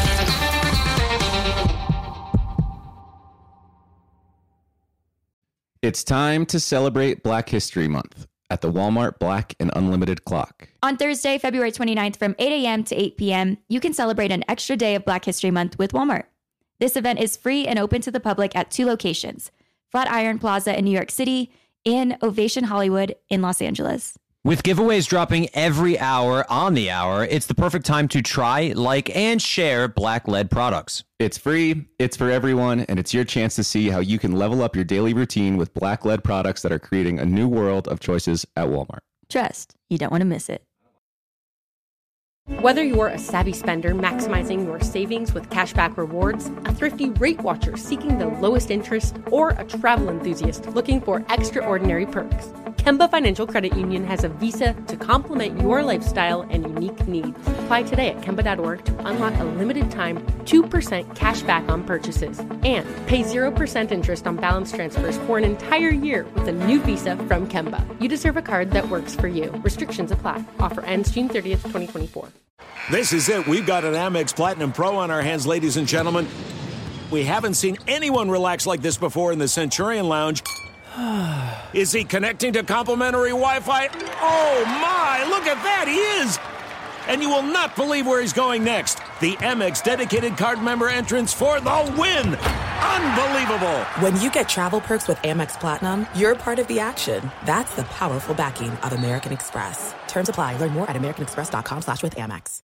It's time to celebrate Black History Month at the Walmart Black and Unlimited Clock. On Thursday, February twenty-ninth from eight a.m. to eight p.m., you can celebrate an extra day of Black History Month with Walmart. This event is free and open to the public at two locations, Flatiron Plaza in New York City and Ovation Hollywood in Los Angeles. With giveaways dropping every hour on the hour, it's the perfect time to try, like, and share Black Lead products. It's free, it's for everyone, and it's your chance to see how you can level up your daily routine with Black Lead products that are creating a new world of choices at Walmart. Trust, you don't want to miss it. Whether you're a savvy spender maximizing your savings with cashback rewards, a thrifty rate watcher seeking the lowest interest, or a travel enthusiast looking for extraordinary perks, Kemba Financial Credit Union has a visa to complement your lifestyle and unique needs. Apply today at Kemba dot org to unlock a limited time two percent cash back on purchases and pay zero percent interest on balance transfers for an entire year with a new visa from Kemba. You deserve a card that works for you. Restrictions apply. Offer ends June thirtieth, twenty twenty-four. This is it. We've got an Amex Platinum Pro on our hands, ladies and gentlemen. We haven't seen anyone relax like this before in the Centurion Lounge. Is he connecting to complimentary Wi-Fi? Oh, my! Look at that! He is! And you will not believe where he's going next. The Amex dedicated card member entrance for the win! Unbelievable! When you get travel perks with Amex Platinum, you're part of the action. That's the powerful backing of American Express. Terms apply. Learn more at americanexpress.com slash with Amex.